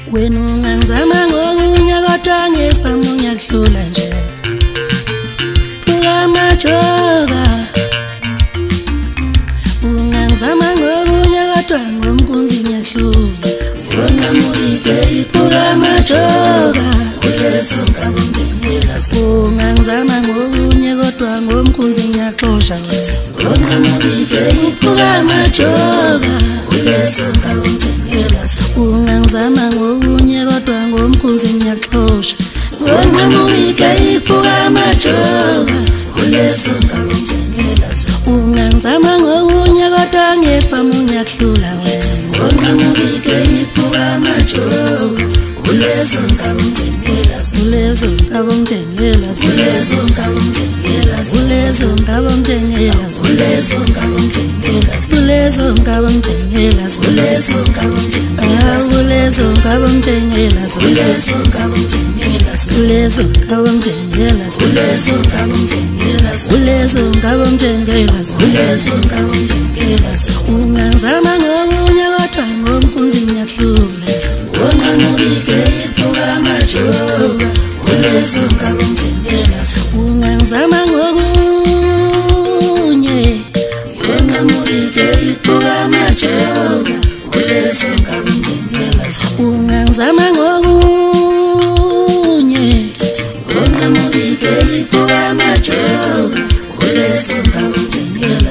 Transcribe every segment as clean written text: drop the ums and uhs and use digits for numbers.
wena ungangizama ngokunye kodwa ngesibhamu ngiyakuhlula nje phuka amajoka ungangizama ngokunye kodwa ngomkunzi ngiyakuhlula wona mulike phuka amajoka ulezo ngabo njengela ungangizama ngokunye kodwa ngomkunzi ngiyaxosha wona mulike phuka amajoka ulezo ngabo njengela ungangizama ngokunye kodwa ngomkunzi ngiyaxosha wona mulike iphuka amajoka ulezo ngabo njengela ungangizama ngokunye kodwa ngesibhamu ngiyakuhlula wona mulike iphuka amajoka ulezo ngabo njengela ulezo ngabo njengela ulezo ngabo njengela ulezo ngabo njengela ulezo ngabo njengela ulezo ngabo njengela ulezo ngabo njengela ulezo ngabo njengela ulezo ngabo njengela ulezo ngabo njengela ulezo ngabo njengela ulezo ngabo njengela ulezo ngabo njengela ungangizama ngokunye kodwa ngomkunzi ngiyakuhlula wona mulike iphuka amajoka ulezo ngabo njengela ungangizama ngokunye wona mulike iphuka amajoka ulezo ngabo njengela ungangizama ngokunye wona mulike iphuka amajoka ulezo ngabo njengela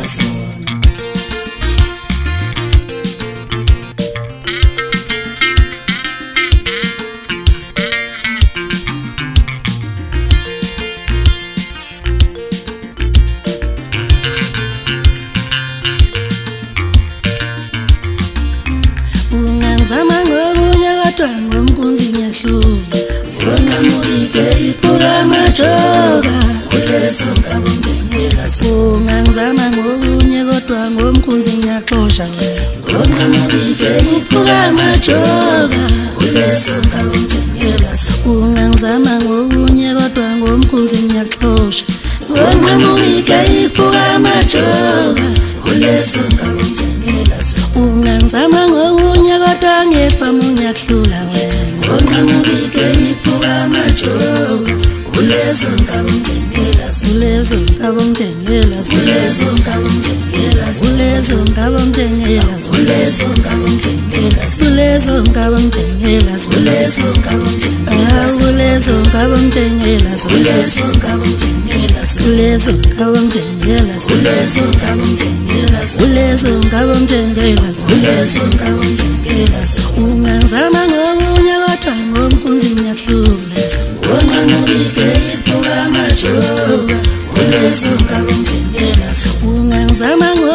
ungangizama ngokunye kodwa ngomkunzi ngiyakuhlula wona mulike iphuka amajoka ulezo ngabo njengela ungangizama ngokunye kodwa ngomkunzi ngiyaxosha wona mulike iphuka amajoka ulezo ngabo njengela ungangizama ngokunye kodwa ngomkunzi ngiyaxosha wona mulike iphuka amajoka ulezo ngabo njengela ungangizama ngokunye kodwa ngesibhamu ngiyakuhlula wona mulike iphuka amajoka ulezo ngabo njengela ulezo ngabo njengela ulezo ngabo njengela ulezo ngabo njengela ulezo ngabo njengela ulezo ngabo njengela ulezo ngabo njengela ulezo ngabo njengela ulezo ngabo njengela ulezo ngabo njengela ulezo ngabo njengela ulezo ngabo njengela ulezo ngabo njengela ungangizama ngokunye kodwa ngomkunzi ngiyakuhlula wona mulike iphuka amajoka ulezo ngabo njengela ungangizama